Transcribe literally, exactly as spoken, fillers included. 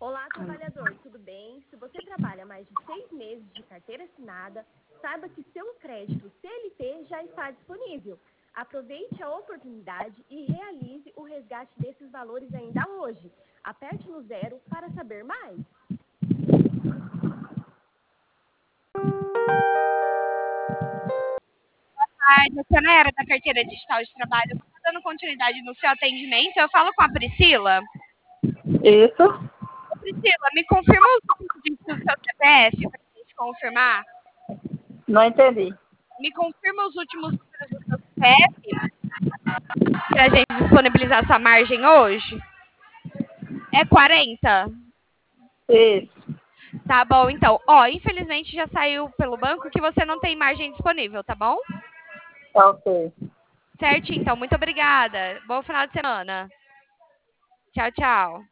Olá, trabalhador, tudo bem? Se você trabalha mais de seis meses de carteira assinada, saiba que seu crédito C L T já está disponível. Aproveite a oportunidade e realize o resgate desses valores ainda hoje. Aperte no zero para saber mais. Tarde, aqui é a Nayara da Carteira Digital de Trabalho. Eu estou dando continuidade no seu atendimento. Eu falo com a Priscila. Isso. Ô, Priscila, me confirma os últimos dígitos do seu C P F para a gente confirmar. Não entendi. Me confirma os últimos números do seu C P F para a gente disponibilizar sua margem hoje. É quarenta? Isso. Tá bom, então. Ó, infelizmente já saiu pelo banco que você não tem margem disponível, tá bom? Ok. Certo, então. Muito obrigada. Bom final de semana. Tchau, tchau.